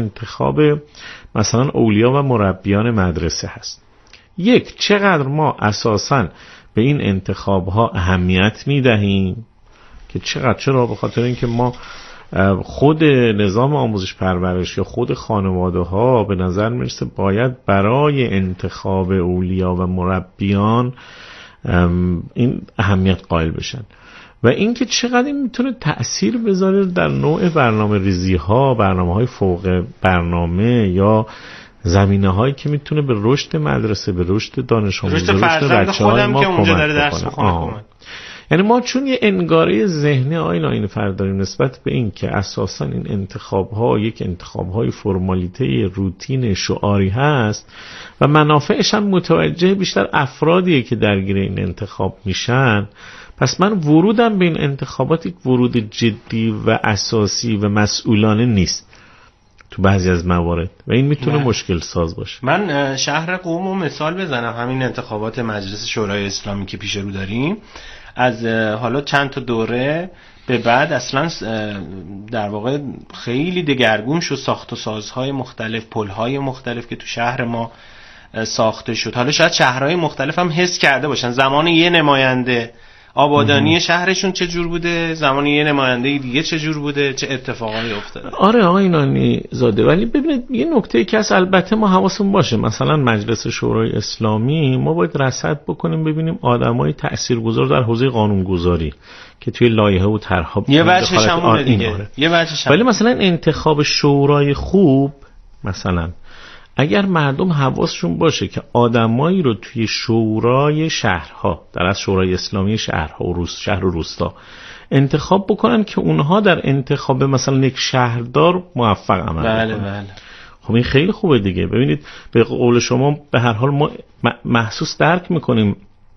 انتخاب مثلا اولیا و مربیان مدرسه هست. یک، چقدر ما اساساً به این انتخاب ها اهمیت میدهیم که چقدر، چرا؟ به خاطر اینکه ما خود نظام آموزش پرورش یا خود خانواده ها به نظر میرسه باید برای انتخاب اولیا و مربیان این اهمیت قائل بشن و اینکه چقدر این میتونه تأثیر بذاره در نوع برنامه ریزی ها، برنامه های فوق برنامه یا زمینه هایی که میتونه به رشد مدرسه، به رشد دانش آموز، به رشد بچه‌های ما کمک کنه. یعنی ما چون یه انگاره ذهنی آینه فرد داریم نسبت به این که اساساً این انتخاب‌ها یک انتخاب‌های فرمالیته روتین شعاری هست و منافعش هم متوجه بیشتر افرادیه که درگیر این انتخاب میشن، پس من ورودم به این انتخابات یک ورود جدی و اساسی و مسئولانه نیست تو بعضی از موارد و این میتونه مشکل ساز باشه. من شهر قم مثال بزنم، همین انتخابات مجلس شورای اسلامی که پیش رو داریم، از حالا چند تا دوره به بعد اصلا در واقع خیلی دگرگون شد ساخت و سازهای مختلف، پلهای مختلف که تو شهر ما ساخته شد. حالا شاید شهرهای مختلف هم حس کرده باشن زمان یه نماینده آبادانی شهرشون چه جور بوده، زمان یه نماینده دیگه چه جور بوده، چه اتفاقایی افتاده. آره آقای نانی زاده، ولی ببینید یه نکته که از البته ما حواسمون باشه، مثلا مجلس شورای اسلامی ما باید رصد بکنیم ببینیم آدمای تاثیرگذار در حوزه قانونگذاری که توی لایحه و طرح‌ها یه وجهش همونه دیگه، یه وجهش. ولی مثلا انتخاب شورای خوب، مثلا اگر مردم حواسشون باشه که آدمایی رو توی شورای شهرها، در از شورای اسلامی شهرها و شهر و روستا انتخاب بکنن که اونها در انتخاب مثلا یک شهردار موفق عمل بله بکنن. بله. خب این خیلی خوبه دیگه. ببینید به قول شما به هر حال ما محسوس درک میکنیم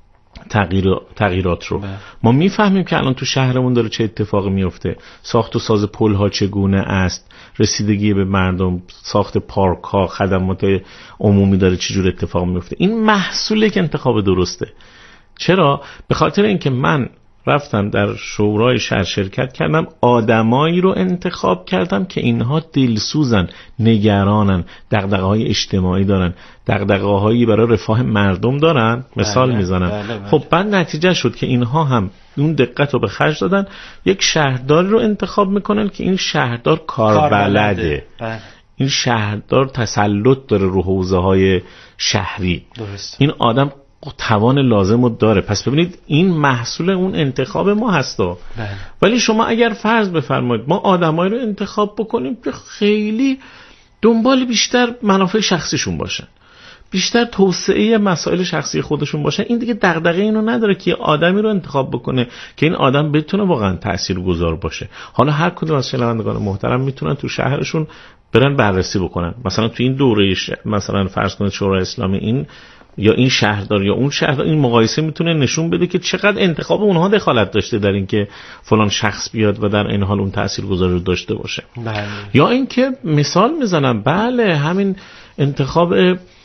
تغییرات رو. ما میفهمیم که الان تو شهرمون داره چه اتفاقی میفته، ساخت و ساز پل‌ها چگونه است، رسیدگی به مردم، ساخت پارک‌ها، خدمات عمومی داره چجور اتفاق میفته. این محصول یک انتخاب درسته. چرا؟ به خاطر اینکه من رفتم در شورای شهر شرکت کردم، آدمایی رو انتخاب کردم که اینها دلسوزن، نگرانن، دغدغه‌های اجتماعی دارن، دغدغه‌هایی برای رفاه مردم دارن. مثال میزنم. خب بعد نتیجه شد که اینها هم اون دقت رو به خرج دادن، یک شهردار رو انتخاب میکنن که این شهردار کاربلده. این شهردار تسلط داره رو حوزه‌های شهری. درست. این آدم توان لازم رو داره. پس ببینید این محصول اون انتخاب ما هستا. ولی شما اگر فرض بفرمایید ما آدمایی رو انتخاب بکنیم که خیلی دنبال بیشتر منافع شخصیشون باشن، بیشتر توسعه مسائل شخصی خودشون باشن، این دیگه دغدغه اینو نداره که آدمی رو انتخاب بکنه که این آدم بتونه واقعا تاثیرگذار باشه. حالا هر کدوم از شنوندگان محترم میتونن تو شهرشون برن بررسی بکنن، مثلا تو این دوره مثلا فرض کنید شورای اسلامی این یا این شهردار یا اون شهردار، این مقایسه میتونه نشون بده که چقدر انتخاب اونها دخالت داشته در این که فلان شخص بیاد و در این حال اون تاثیرگذاری رو داشته باشه. بله. یا اینکه مثال میزنم، بله همین انتخاب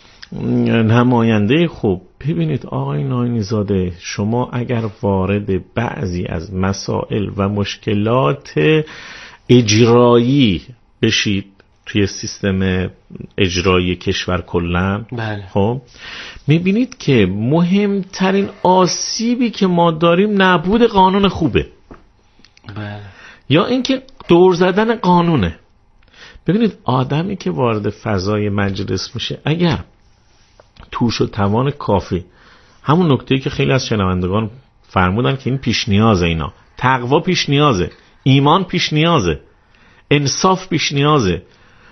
نماینده خوب. ببینید آقای ناینی زاده، شما اگر وارد بعضی از مسائل و مشکلات اجرایی بشید توی سیستم اجرایی کشور کلا، بله. خب میبینید که مهمترین آسیبی که ما داریم نبود قانون خوبه. بله. یا اینکه دور زدن قانونه. ببینید آدمی که وارد فضای مجلس میشه اگر توش و توان کافی، همون نکته‌ای که خیلی از شنوندگان فرمودن که این پیش نیازه، اینا تقوا پیش نیازه، ایمان پیش نیازه، انصاف پیش نیازه،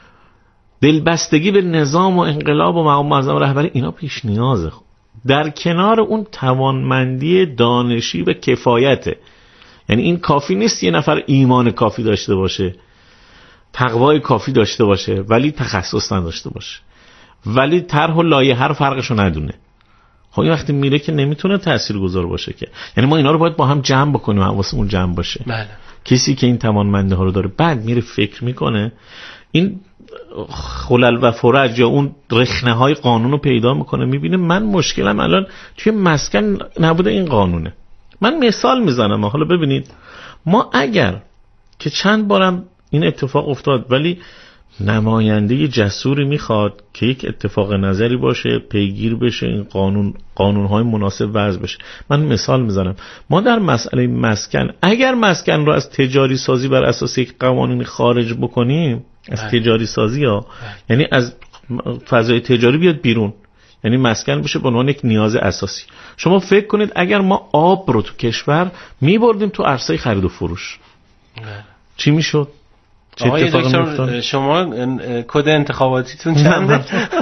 دلبستگی به نظام و انقلاب و مقام معظم رهبری، اینا پیش نیازه. در کنار اون توانمندی دانشی و کفایته. یعنی این کافی نیست یه نفر ایمان کافی داشته باشه، تقوای کافی داشته باشه ولی تخصص نداشته باشه، ولی طرح و لایحه رو فرقشو ندونه. خب این وقتی میره که نمیتونه تاثیرگذار باشه که. یعنی ما اینا رو باید با هم جمع بکنیم، حواسمون جمع باشه. بله. کسی که این توانمنده ها رو داره بعد میره فکر میکنه، این خلل و فرج یا اون رخنه های قانون رو پیدا میکنه، میبینه من مشکلم الان توی مسکن نبوده این قانونه. من مثال میزنم، حالا ببینید ما اگر که چند بارم این اتفاق افتاد ولی نماینده جسوری میخواد که یک اتفاق نظری باشه، پیگیر بشه، این قانونهای مناسب وضع بشه. من مثال میزنم، ما در مسئله مسکن، اگر مسکن رو از تجاری سازی بر اساس یک قوانین خارج بکنیم، از تجاری سازی ها، یعنی از فضای تجاری بیاد بیرون، یعنی مسکن بشه به عنوان یک نیاز اساسی. شما فکر کنید اگر ما آب رو تو کشور میبردیم تو عرصه خرید و فروش، چی میشد؟ آقای دکتر شما کد انتخاباتیتون چنده؟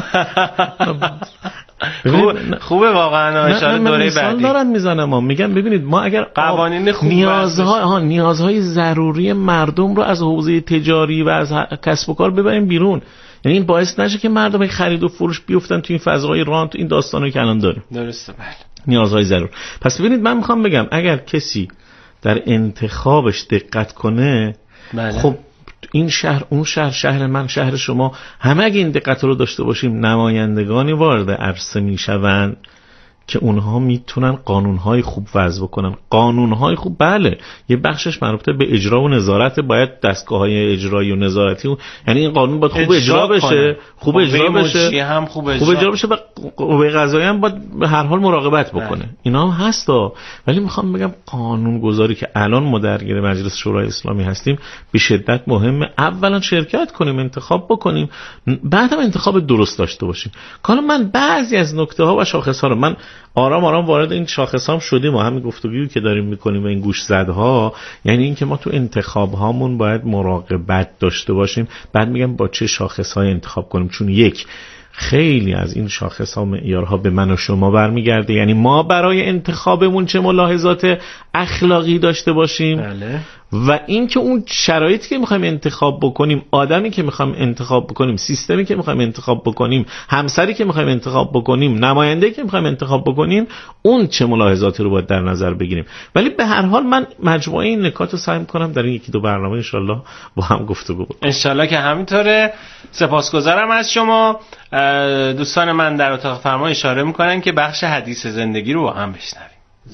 خوبه واقعا. اشاره دوره بعدی دارن میزنم، میگن ببینید ما اگر قوانین خوب نیازهای ضروری مردم رو از حوزه تجاری و از کسب و کار ببریم بیرون، یعنی این باعث نشه که مردم خرید و فروش بیفتن تو این فضای رانت، این داستانایی که الان داریم. درسته، بله. نیازهای ضرور. پس ببینید من میخوام بگم اگر کسی در انتخابش دقت کنه، بله. خب این شهر، اون شهر، شهر من، شهر شما، همه اگه این دقت رو داشته باشیم، نمایندگانی وارد عرصه میشوند که اونها میتونن قانونهای خوب وضع بکنن. قانونهای خوب بله یه بخشش مربوط به اجرا و نظارت، باید دستگاه‌های اجرایی و نظارتی یعنی این قانون باید خوب اجرا بشه، خوب اجرا بشه، خوب اجرا بشه و قوه قضاییه هم باید به هر حال مراقبت بکنه. اینا هم هستا. ولی میخوام بگم قانون گذاری که الان ما درگیر مجلس شورای اسلامی هستیم به شدت مهمه. اولا شرکت کنیم، انتخاب بکنیم، بعدم انتخاب درست داشته باشیم. کار من بعضی از نکته‌ها و شاخص‌ها رو من آرام وارد این شاخصام شدیم و همین گفتگویی که داریم میکنیم و این گوش زدها، یعنی این که ما تو انتخاب هامون باید مراقبت داشته باشیم. بعد میگم با چه شاخصهای انتخاب کنیم، چون یک خیلی از این شاخص‌ها معیارها به من و شما برمیگرده، یعنی ما برای انتخابمون چه ملاحظات اخلاقی داشته باشیم. بله. و این که اون شرایطی که میخوایم انتخاب بکنیم، آدمی که میخوایم انتخاب بکنیم، سیستمی که میخوایم انتخاب بکنیم، همسری که میخوایم انتخاب بکنیم، نماینده‌ای که میخوایم انتخاب بکنیم، اون چه ملاحظاتی رو باید در نظر بگیریم. ولی به هر حال من مجموعه این نکات رو سعی می‌کنم در این یکی دو برنامه ان شاءالله با هم گفتگو بکنیم. ان شاءالله که همینطوره. سپاسگزارم از شما. دوستان من در اتاق فرمان اشاره می‌کنن که بخش حدیث زندگی رو با هم بشنویم.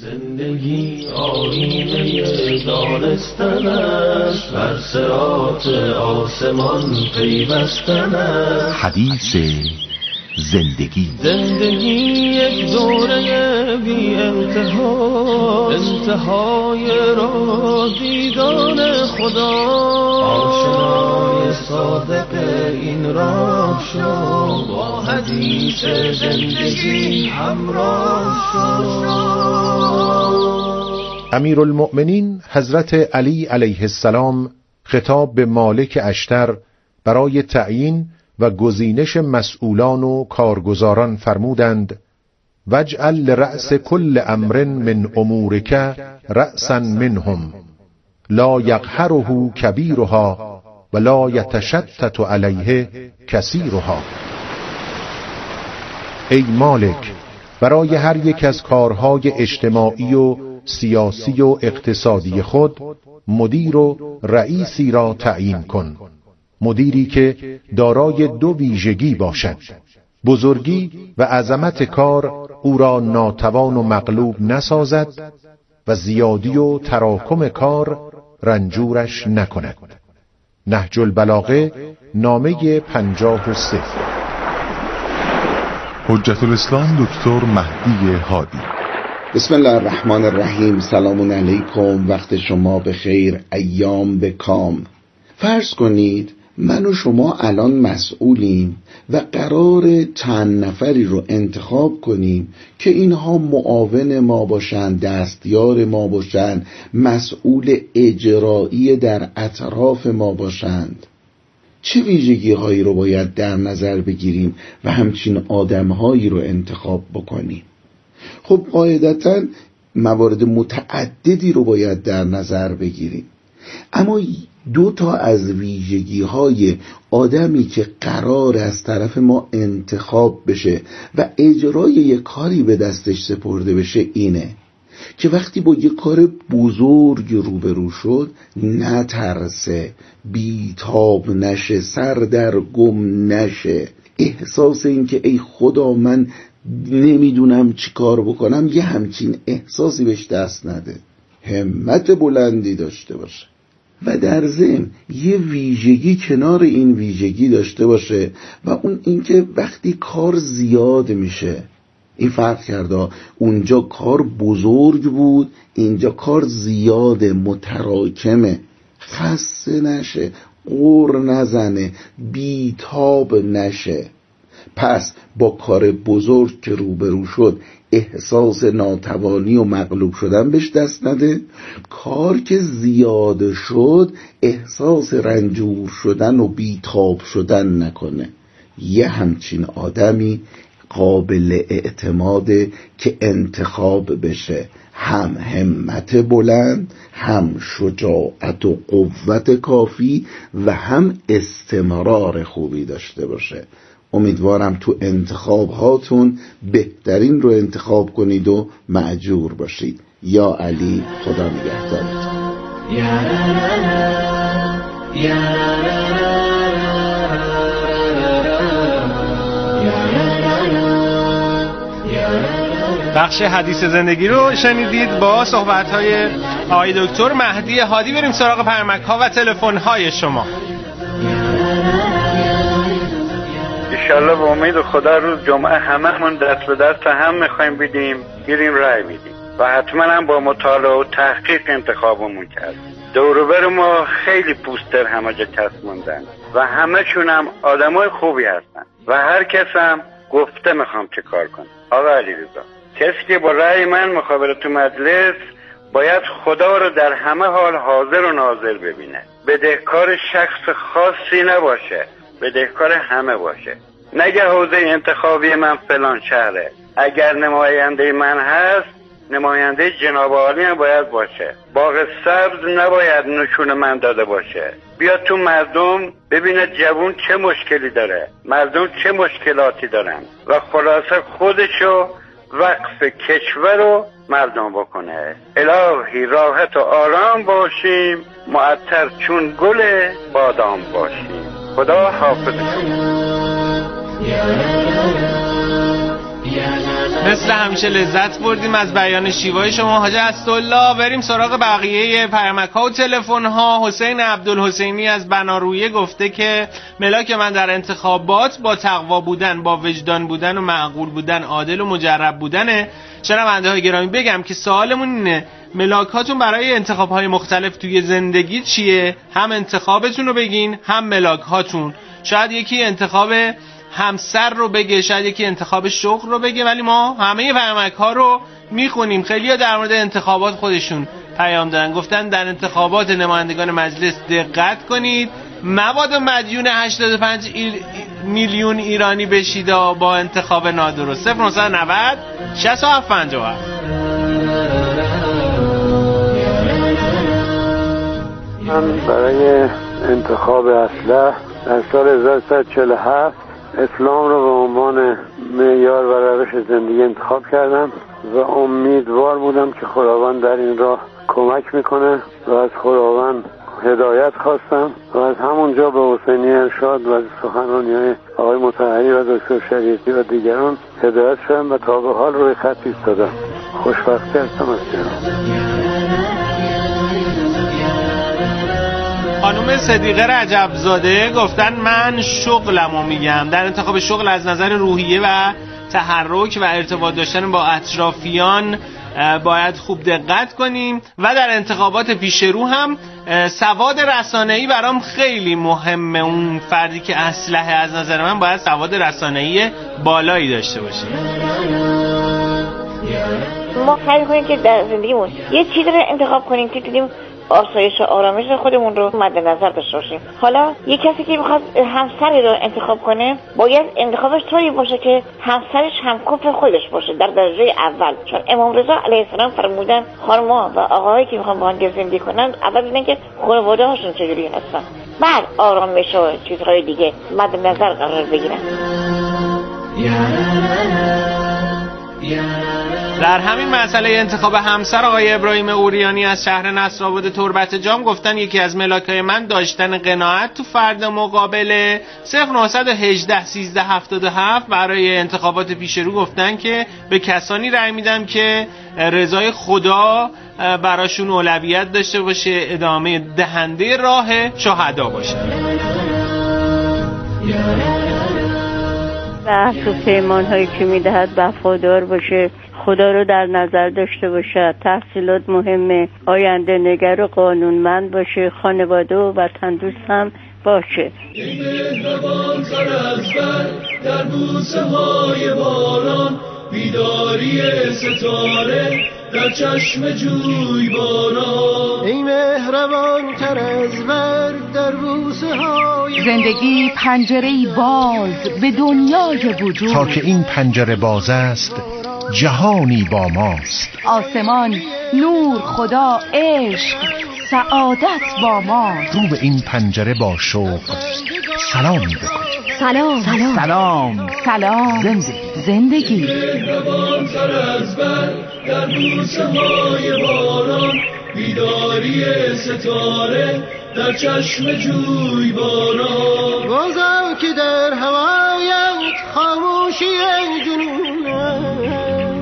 زندگی آینه دانستن است، بر صراط آسمان پیوستن است. حدیث زندگی. زندگی یک دوره بی انتها، انتهای راه دیدن خدا. آشنای صادق این راه شو، با حدیث زندگی همراه شو. امیرالمؤمنین حضرت علی علیه السلام خطاب به مالک اشتر برای تعیین و گزینش مسئولان و کارگزاران فرمودند: وجعل لرأس کل امر من امورک رأسا منهم لا یقهره کبیرها ولا یتشتت علیه کثیرها. ای مالک، برای هر یک از کارهای اجتماعی و سیاسی و اقتصادی خود مدیر و رئیسی را تعیین کن، مدیری که دارای دو ویژگی باشد: بزرگی و عظمت کار او را ناتوان و مغلوب نسازد و زیادی و تراکم کار رنجورش نکند. نهج البلاغه نامه 53. حجت الاسلام دکتر مهدی هادی. بسم الله الرحمن الرحیم. سلام علیکم، وقت شما بخیر، ایام به کام. فرض کنید من و شما الان مسئولیم و قرار چند نفری رو انتخاب کنیم که اینها معاون ما باشند، دستیار ما باشند، مسئول اجرایی در اطراف ما باشند. چه ویژگی هایی رو باید در نظر بگیریم و همچین آدم هایی رو انتخاب بکنیم؟ خب قاعدتاً موارد متعددی رو باید در نظر بگیریم، اما دو تا از ویژگی های آدمی که قرار از طرف ما انتخاب بشه و اجرای یک کاری به دستش سپرده بشه اینه که وقتی با یک کار بزرگ روبرو شد نترسه، بیتاب نشه، سر در گم نشه، احساس این که ای خدا من نمیدونم چی کار بکنم یه همچین احساسی بهش دست نده، همت بلندی داشته باشه. و در ضمن یه ویژگی کنار این ویژگی داشته باشه و اون اینکه وقتی کار زیاد میشه، این فرق کرده، اونجا کار بزرگ بود، اینجا کار زیاده، متراکمه، خسته نشه، قور نزنه، بیتاب نشه. پس با کار بزرگ که روبرو شد احساس ناتوانی و مغلوب شدن بهش دست نده، کار که زیاد شد احساس رنجور شدن و بیتاب شدن نکنه. یه همچین آدمی قابل اعتماده که انتخاب بشه، هم همت بلند، هم شجاعت و قوت کافی و هم استمرار خوبی داشته باشه. امیدوارم تو انتخاب هاتون بهترین رو انتخاب کنید و مأجور باشید. یا علی، خدا نگهدارت. بخش حدیث زندگی رو شنیدید با صحبت‌های آقای دکتر مهدی هادی. بریم سراغ پیامک‌ها و تلفن‌های شما. انشالله به امید خدا روز جمعه هممون دست به دست هم میخوایم بدیم، گیریم رای بدیم و حتما هم با مطالعه و تحقیق انتخابمون کردیم. دوروبر ما خیلی پوستر همه جا چسبوندن و همه‌شون هم آدمای خوبی هستن و هر کس هم گفته میخوام چه کار کنم. آقا علیرضا، کسی که با رأی من مخابره تو مجلس باید خدا رو در همه حال حاضر و ناظر ببینه، بدهکار شخص خاصی نباشه، بدهکار همه باشه. نگه حوزه انتخابی من فلان شهره، اگر نماینده من هست نماینده جناب عالی هم باید باشه. باغ سبز نباید نشون من داده باشه. بیاد تو مردم ببینه جوون چه مشکلی داره، مردم چه مشکلاتی دارن و خلاصه خودشو وقف کشور رو مردم بکنه. الهی راحت و آرام باشیم، معطر چون گل بادام باشیم. خدا حافظتون. مثل همیشه لذت بردیم از بیان شیوای شما حاج اسدالله. بریم سراغ بقیه پیامک‌ها و تلفن‌ها. حسین عبدالحسینی از بنارویه گفته که ملاک من در انتخابات با تقوا بودن، با وجدان بودن و معقول بودن، عادل و مجرب بودنه. شنونده‌های گرامی بگم که سوالمون اینه، ملاک‌هاتون برای انتخاب‌های مختلف توی زندگی چیه؟ هم انتخابتون رو بگین، هم ملاک‌هاتون. شاید یکی انتخاب همسر رو بگه، شاید یکی انتخاب شغل رو بگه، ولی ما همه پیامک‌ها رو میخونیم. خیلی‌ها در مورد انتخابات خودشون پیام دادن، گفتن در انتخابات نمایندگان مجلس دقت کنید، مبادا مدیون 85 میلیون ایرانی بشید با انتخاب نادرست. 0990 6757. من برای انتخاب اسلحه در سال 1347 اسلام رو به عنوان معیار و روش زندگی انتخاب کردم و امیدوار بودم که خداوند در این راه کمک میکنه و از خداوند هدایت خواستم و از همونجا به حسینی ارشاد و سخنرانی‌های آقای مطهری و دکتر شریعتی و دیگران هدایت شدم و تا به حال روی خط ایستادم. خوشبختی هستم از خانم صدیقه رجبزاده گفتن من شغلمو میگم. در انتخاب شغل از نظر روحیه و تحرک و ارتباط داشتن با اطرافیان باید خوب دقت کنیم و در انتخابات پیش رو هم سواد رسانه‌ای برام خیلی مهمه. اون فردی که اسلحه از نظر من باید سواد رسانه‌ای بالایی داشته باشه. ما سعی کنیم که در زندگیمون یه چیزی رو انتخاب کنیم که دیدیم آسایش و آرامش خودمون رو مد نظر داشته باشیم. حالا یه کسی که میخواد همسری رو انتخاب کنه باید انتخابش طوری باشه که همسرش همکف خودش باشه در درجه اول، چون امام رضا علیه السلام فرمودن خانم‌ها و آقاهایی که میخوان با هم زندگی کنن اول ببینن که خانواده هاشون چجوری هستن، بعد آرامش و چیزهای دیگه مد نظر قرار بگیرن. در همین مسئله انتخاب همسر آقای ابراهیم اوریانی از شهر نصرآباد تربت جام گفتن یکی از ملاک‌های من داشتن قناعت تو فرد مقابله. 0918 1377 برای انتخابات پیش رو گفتن که به کسانی رأی میدم که رضای خدا براشون اولویت داشته باشه، ادامه دهنده راه شهدا باشه. و عهد و پیمان هایی که میدهد وفادار باشه، خدا رو در نظر داشته باشه، تحصیلات مهمه، آینده نگر و قانونمند باشه، خانواده و وطن دوست هم باشه. ای مهربان تر از بر در بوسه های باران، بیداری ستاره در چشم جویباران. ای مهربان تر از بر در بوسه های زندگی پنجره‌ای باز به دنیای وجود، تا که این پنجره باز است جهانی با ماست. آسمان، نور، خدا، عشق، سعادت با ماست. رو به این پنجره با شوق سلامی بکن. سلام سلام سلام سلام. زندگی مهربان تر از بر در بوسه های باران، بیداری ستاره در چشم جویباران. بازم که در هوایت خاموشی جنونه،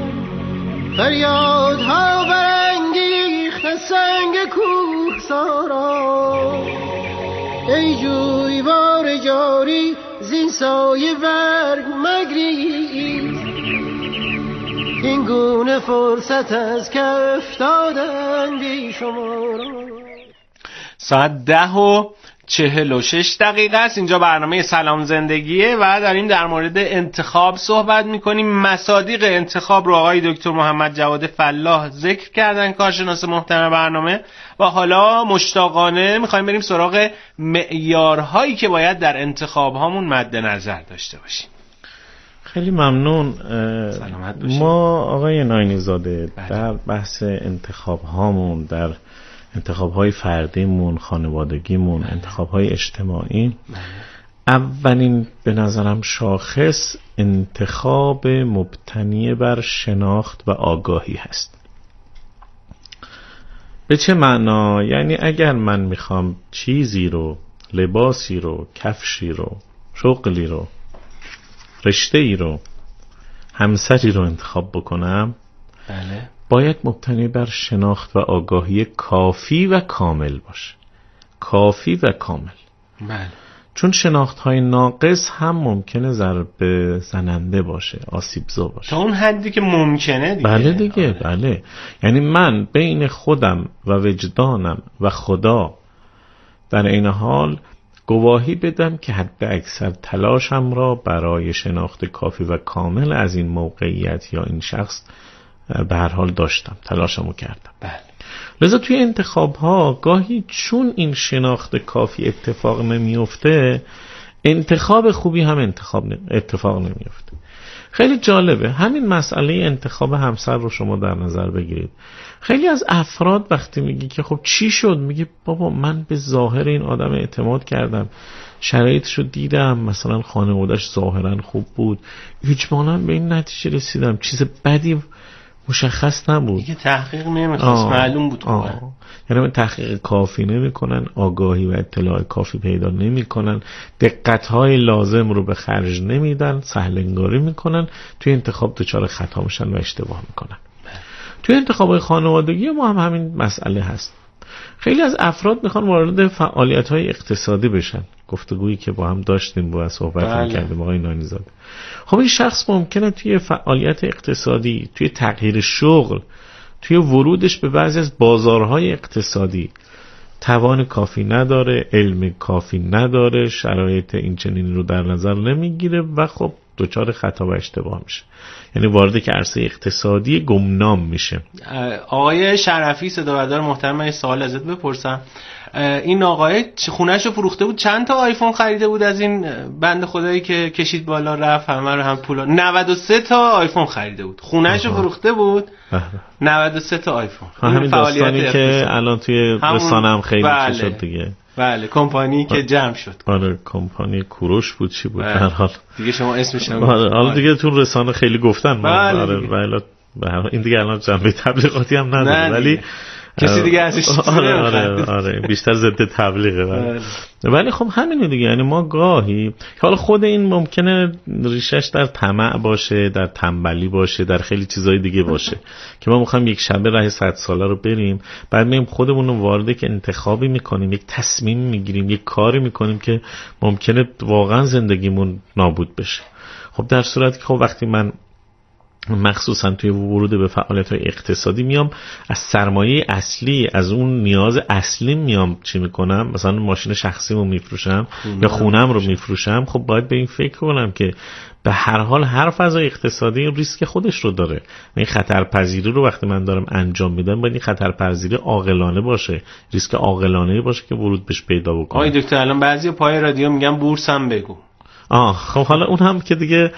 فریادها برانگیخت سنگ کوهسارا. ای جویبار جاری زین سایه برگ مگریز، این گونه فرصت از کف دادن بی شمارا. ساعت 10:46 است. اینجا برنامه سلام زندگیه و داریم در مورد انتخاب صحبت میکنیم. مصادیق انتخاب رو آقای دکتر محمد جواد فلاح ذکر کردن، کارشناس محترم برنامه، و حالا مشتاقانه میخوایم بریم سراغ معیارهایی که باید در انتخاب هامون مد نظر داشته باشیم. خیلی ممنون. ما آقای ناینی زاده در بحث انتخاب هامون، در انتخاب های فردیمون، خانوادگیمون، انتخاب های اجتماعی، اولین به نظرم شاخص انتخاب مبتنی بر شناخت و آگاهی هست. به چه معنا؟ یعنی اگر من میخوام چیزی رو، لباسی رو، کفشی رو، شغلی رو، رشته‌ای رو، همسری رو انتخاب بکنم، بله، باید مبتنی بر شناخت و آگاهی کافی و کامل باشه. کافی و کامل. بله. چون شناخت‌های ناقص هم ممکنه ضربه زننده باشه، آسیبزا باشه. تا اون حدی که ممکنه دیگه. بله دیگه. بله. یعنی من بین خودم و وجدانم و خدا در این حال گواهی بدم که حد اکثر تلاشم را برای شناخت کافی و کامل از این موقعیت یا این شخص به هر حال داشتم، تلاشمو کردم. بله. لذا توی انتخاب ها گاهی چون این شناخت کافی اتفاق نمیفته، انتخاب خوبی هم اتفاق نمیفته. خیلی جالبه همین مسئله انتخاب همسر رو شما در نظر بگیرید. خیلی از افراد وقتی میگی که خب چی شد، میگه بابا من به ظاهر این آدم اعتماد کردم، شرایطشو دیدم، مثلا خانواده‌اش ظاهرا خوب بود، اجمالاً به این نتیجه رسیدم، چیز بدی مشخص نبود، دیگه تحقیق نمیخواست، معلوم بود. یعنی من تحقیق کافی نمیکنن، آگاهی و اطلاع کافی پیدا نمیکنن، دقت‌های لازم رو به خرج نمیدن، سهل‌انگاری میکنن، توی انتخاب دچار خطا میشن و اشتباه میکنن. توی انتخاب خانوادگی ما هم همین مسئله هست. خیلی از افراد میخوان وارد فعالیت‌های اقتصادی بشن، گفتگویی که با هم داشتیم، با صحبت می‌کردیم آقای ناینی زاده. خب این شخص ممکنه توی فعالیت اقتصادی، توی تغییر شغل، توی ورودش به بعضی از بازارهای اقتصادی توان کافی نداره، علم کافی نداره، شرایط این چنین رو در نظر نمیگیره و خب دچار خطا و اشتباه میشه، یعنی وارد که عرصه اقتصادی گمنام میشه. آقای شرفی صداوردار محترم، من سوال ازت بپرسم. این آقای خونه‌شو فروخته بود، چند تا آیفون خریده بود از این بنده خدایی که کشید بالا رفت همه رو هم پولا؟ 93 تا آیفون خریده بود، خونه‌شو فروخته بود، 93 تا آیفون. همین داستانی که الان توی رسانه هم خیلی شد دیگه. بله، کمپانی که جمع شد. آره، کمپانی کوروش بود، چی بود؟ در حال دیگه شما اسمش هم حالا دیگه تو رسانه خیلی گفتن. آره، این دیگه الان جنبه تبلیغاتی هم نداره، ولی کسی دیگه ازش آره بیشتر ضد تبلیغه. ولی خب همینه دیگه، یعنی ما گاهی حالا خود این ممکنه ریشش در طمع باشه، در تنبلی باشه، در خیلی چیزای دیگه باشه که ما میخوایم یک شبه راه 100 ساله رو بریم، بعد میایم خودمون رو وارد که انتخابی میکنیم، یک تصمیم میگیریم، یک کاری میکنیم که ممکنه واقعا زندگیمون نابود بشه. خب در صورتی که خب وقتی من مخصوصا توی ورود به فعالیت‌های اقتصادی میام از سرمایه اصلی، از اون نیاز اصلی میام چی میکنم، مثلا ماشین شخصیمو میفروشم یا خونم رو میفروشم، خب باید به این فکر کنم که به هر حال هر فضای اقتصادی ریسک خودش رو داره. این خطرپذیری رو وقتی من دارم انجام میدم باید این خطرپذیری عاقلانه باشه، ریسک عاقلانه باشه که ورود بهش پیدا بکنم. آقای دکتر الان بعضی پای رادیو میگن بورس هم بگو. خب حالا اون هم که دیگه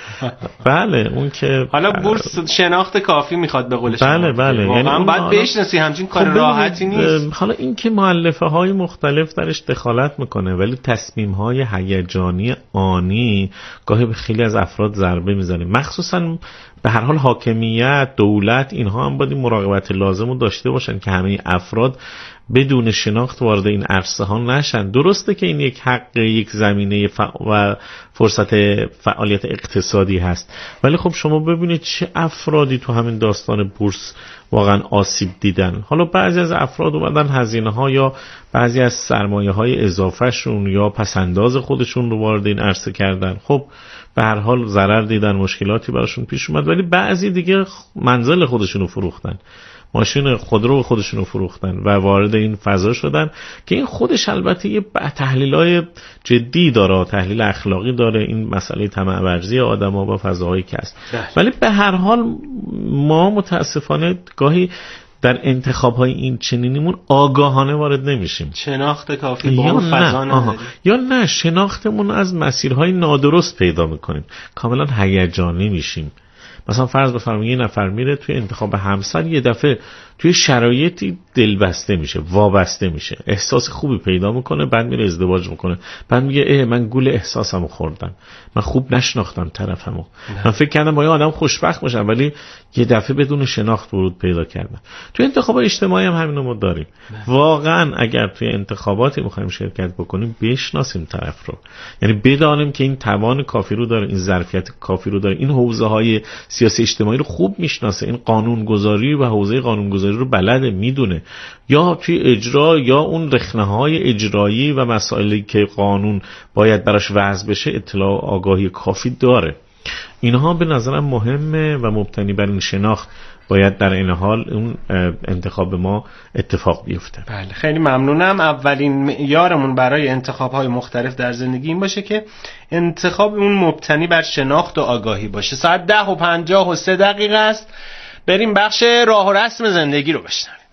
بله اون که حالا بورس شناخت کافی میخواد به قول شما. بله یعنی اون باید بشناسی، همچین کار راحتی نیست. حالا این که مؤلفه های مختلف درش دخالت میکنه ولی تصمیم های هیجانی آنی گاهی به خیلی از افراد ضربه میزنه، مخصوصا به هر حال حاکمیت، دولت، اینها هم باید مراقبت لازم رو داشته باشن که همه افراد بدون شناخت وارد این عرصه ها نشن. درسته که این یک حق، یک زمینه و فرصت فعالیت اقتصادی هست، ولی خب شما ببینید چه افرادی تو همین داستان بورس واقعا آسیب دیدن. حالا بعضی از افراد اومدن هزینه ها یا بعضی از سرمایه های اضافه شون یا پسنداز خودشون رو وارد این عرصه کردن، خب به هر حال ضرر دیدن، مشکلاتی براشون پیش اومد، ولی بعضی دیگه منزل خودشون رو فروختن، ماشین خودرو خودشون رو فروختن و وارد این فضا شدن که این خودش البته یه تحلیلای جدی داره، تحلیل اخلاقی داره، این مسئله طمع ورزی آدم‌ها با فضاهایی که هست. ولی به هر حال ما متاسفانه گاهی در انتخاب‌های این چنینیمون آگاهانه وارد نمیشیم، شناخت کافی با اون فضا نداریم، یا نه شناختمون از مسیرهای نادرست پیدا میکنیم، کاملا هیجانی میشیم. مثلا فرض بفرمایید یه نفر میره توی انتخاب همسر، یه دفعه توی شرایطی دلبسته میشه، وابسته میشه، احساس خوبی پیدا میکنه، بعد میره ازدواج میکنه، بعد میگه من گول احساسمو خوردم، من خوب نشناختم طرفمو، من فکر کردم با یه آدم خوشبخت باشم ولی یه دفعه بدون شناخت ورود پیدا کردم. توی انتخاب اجتماعی هم همینو ما داریم. واقعا اگر توی انتخاباتی میخوایم شرکت بکنیم بشناسیم طرف رو، یعنی بدانیم که این توان کافی رو داره، این ظرفیت کافی رو داره، این حوزه های سیاسی اجتماعی رو خوب میشناسه، این قانونگذاری و حوزه قانونگذاری رو بلده، میدونه، یا توی اجرا یا اون رخنه‌های اجرایی و مسائلی که قانون باید براش وضع بشه اطلاع و آگاهی کافی داره. اینها به نظرم مهمه و مبتنی بر این شناخت باید در این حال اون انتخاب ما اتفاق بیفته. بله خیلی ممنونم. اولین معیارمون برای انتخاب‌های مختلف در زندگی این باشه که انتخاب اون مبتنی بر شناخت و آگاهی باشه. ساعت 10:53 است. بریم بخش راه و رسم زندگی رو بشنویم.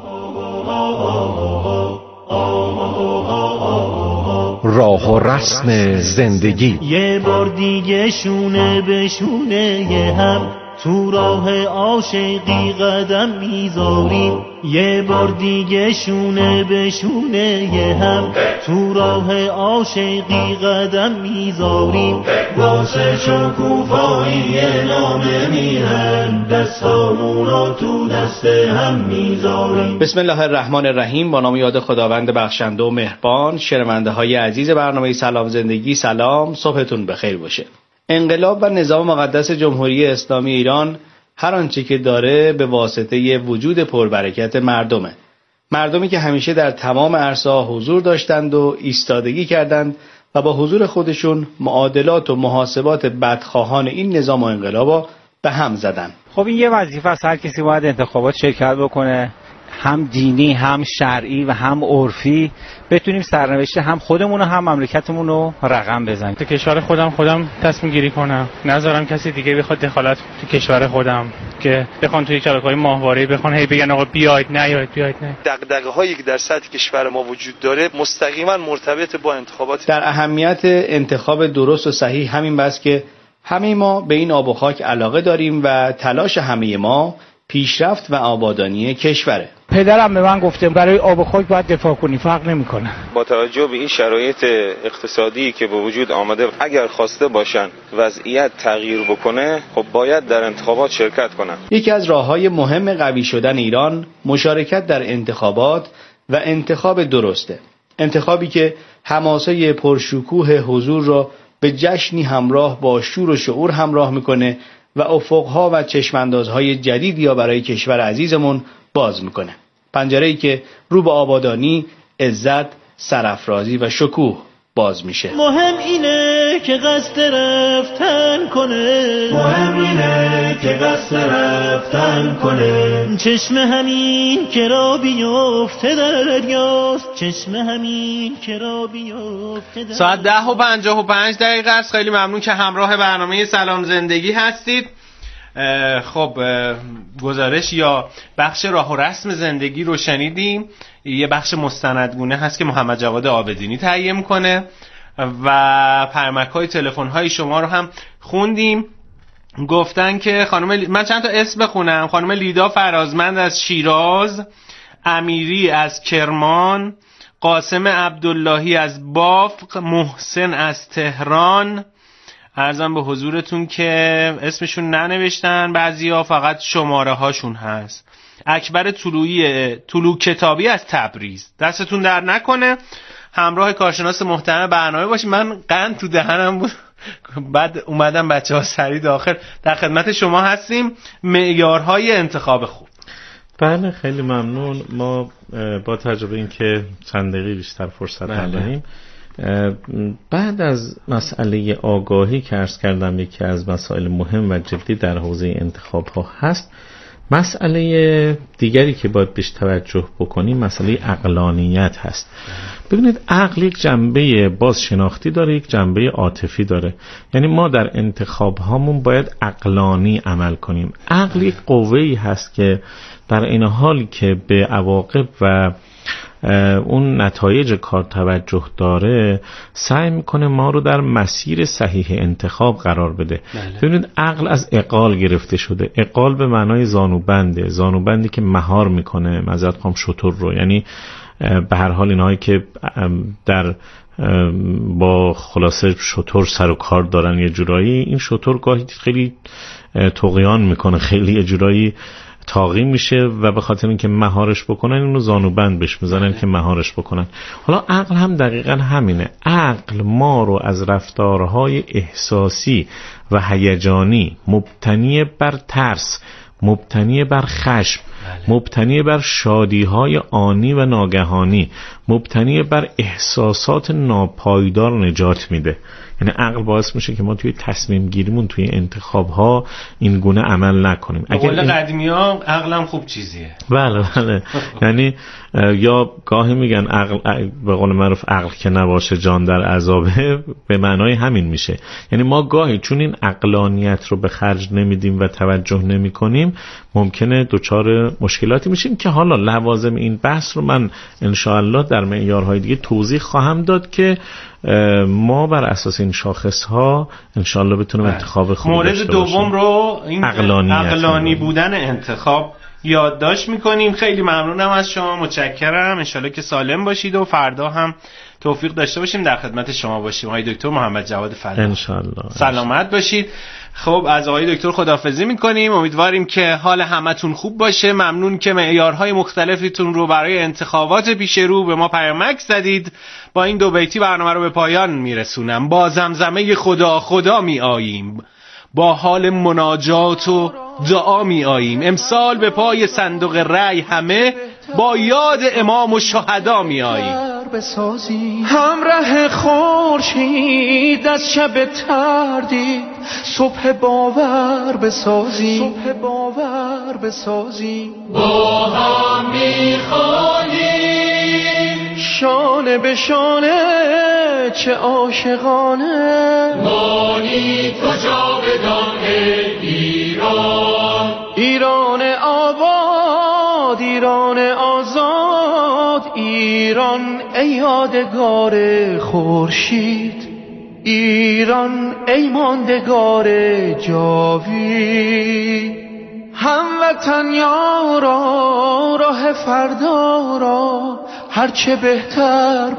راه و رسم زندگی. یه بار دیگه شونه به شونه هم تو راه عاشقی قدم میذاریم، یه بار دیگه شونه به شونه هم تو راه عاشقی قدم میذاریم، واسه شکوفایی نامه میهن دستامون رو تو دست هم میذاریم. بسم الله الرحمن الرحیم. با نام یاد خداوند بخشنده و مهربان. شنونده های عزیز برنامه سلام زندگی، سلام، صبحتون بخیر باشه. انقلاب و نظام مقدس جمهوری اسلامی ایران هر آنچه که داره به واسطه وجود پربرکت مردمه. مردمی که همیشه در تمام عرصه‌ها حضور داشتند و ایستادگی کردند و با حضور خودشون معادلات و محاسبات بدخواهان این نظام و انقلابا به هم زدن. خب این یه وظیفه است، هر کسی باید انتخابات شرکت بکنه، هم دینی هم شرعی و هم عرفی، بتونیم سرنوشت هم خودمون و هم مملکتمون رو رقم بزنیم. تو کشور خودم تصمیم گیری کنم، نذارم کسی دیگه بخواد دخالت تو کشور خودم که بخوان توی شبکه‌های ماهواره بخوان هی بگن آقا بیاید نیاید. دغدغه‌هایی که در سطح کشور ما وجود داره مستقیما مرتبط با انتخابات. در اهمیت انتخاب درست و صحیح همین بس که همه ما به این آب و خاک علاقه داریم و تلاش همه ما پیشرفت و آبادانی کشوره. پدرم به من گفته برای آب خاک باید دفاع کنی، فرق نمیکنه. با توجه به این شرایط اقتصادی که به وجود آمده، اگر خواسته باشن وضعیت تغییر بکنه، خب باید در انتخابات شرکت کنن. یکی از راه‌های مهم قوی شدن ایران مشارکت در انتخابات و انتخاب درسته. انتخابی که حماسه پرشکوه حضور را به جشنی همراه با شور و شعور همراه میکنه و افقها و چشماندازهای جدیدی یا برای کشور عزیزمون باز میکنه. پنجره‌ای که رو به آبادانی، عزت، سرافرازی و شکوه باز میشه. مهم اینه که قصد رفتن کنه، مهم اینه که قصد رفتن کنه. چشم همین که را بیفته در دریاست، چشم همین که را بیفته در. ساعت 10:55 است. خیلی ممنون که همراه برنامه سلام زندگی هستید. خب گزارش یا بخش راه و رسم زندگی رو شنیدیم. یه بخش مستندگونه هست که محمد جواد عابدینی تهیه میکنه و پیامک‌های تلفن‌های شما رو هم خوندیم. گفتن که من چند تا اسم بخونم. خانم لیدا فرازمند از شیراز، امیری از کرمان، قاسم عبداللهی از بافق، محسن از تهران. عرضم به حضورتون که اسمشون ننوشتن، بعضیا فقط شماره هاشون هست. اکبر طلوع کتابی از تبریز، دستتون در نکنه. همراه کارشناس محترم برنامه باشید. من قند تو دهنم بود بعد اومدم بچه‌ها سری داخل. در خدمت شما هستیم. معیارهای انتخاب خوب. بله خیلی ممنون. ما با تجربه این که چند دقیقه بیشتر فرصت نداریم، بعد از مسئله آگاهی که عرض کردم یکی از مسائل مهم و جدی در حوزه انتخاب ها هست، مسئله دیگری که باید بهش توجه بکنیم مسئله عقلانیت هست. ببینید عقل یک جنبه بازشناختی داره، یک جنبه عاطفی داره. یعنی ما در انتخاب هامون باید عقلانی عمل کنیم. عقل یک قوه‌ای هست که در این حالی که به عواقب و اون نتایج کار توجه داره، سعی میکنه ما رو در مسیر صحیح انتخاب قرار بده. ببینید عقل از عقال گرفته شده. عقال به معنای زانوبنده، زانوبندی که مهار میکنه معذرت خواهم شتر رو، یعنی به هر حال اینهایی که در با خلاصه شتر سر و کار دارن یه جورایی، این شتر گاهی خیلی طغیان میکنه، خیلی یه جورایی تاقی میشه و به خاطر اینکه مهارش بکنن اینو زانوبند بهش میزنن که مهارش بکنن. حالا عقل هم دقیقا همینه. عقل ما رو از رفتارهای احساسی و هیجانی مبتنی بر ترس، مبتنی بر خشم، مبتنی بر شادی‌های آنی و ناگهانی، مبتنی بر احساسات ناپایدار نجات میده. یعنی عقل باعث میشه که ما توی تصمیم گیریمون توی انتخاب ها این گونه عمل نکنیم. به قول قدیمی‌ها عقلم خوب چیزیه. بله بله. یعنی یا گاهی میگن عقل به قول معروف عقل که نباشه جان در عذابه، به معنای همین میشه. یعنی ما گاهی چون این عقلانیت رو به خرج نمیدیم و توجه نمی‌کنیم ممکنه دچار مشکلاتی میشیم که حالا لوازم این بحث رو من ان شاء الله در معیارهای دیگه توضیح خواهم داد که ما بر اساس این شاخص ها ان شاء الله بتونیم انتخاب خوبی داشته باشیم. مورد دوم رو این عقلانی بودن انتخاب یادداشت میکنیم. خیلی ممنونم از شما، متشکرم. ان شاء الله که سالم باشید و فردا هم توفیق داشته باشیم در خدمت شما باشیم. آقای دکتر محمد جواد فلاح ان شاء الله سلامت باشید. خب از آقای دکتر خداحافظی میکنیم. امیدواریم که حال همتون خوب باشه. ممنون که معیارهای مختلفتون رو برای انتخابات پیش رو به ما پیامک زدید. با این 2 بیتی برنامه رو به پایان میرسونم. با زمزمه خدا خدا می آییم، با حال مناجات و دعا می آییم. امسال به پای صندوق رأی همه با یاد امام و شهدا می آییم. همراه خورشید از شب تردید صبح باور بسازیم، صبح باور بسازیم. با هم میخوانیم شانه به شانه چه عاشقانه مانی تو جاودان ایران، ایران آباد، ایران آزاد، ایران ای یادگار خورشید، ایران ای ماندگار جاوید. هموطن یارا راه فردا را هرچه بهتر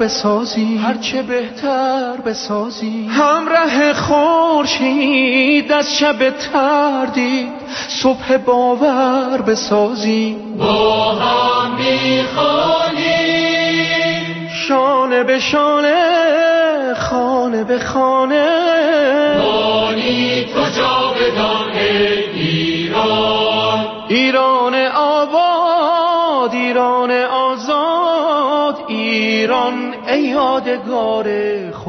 بسازی همراه خورشید از شب تردید صبح باور بسازی با هم میخوانیم شانه به شانه خانه به خانه مانی تو جاودان ایران آباد ایران آزاد ایران ای یادگار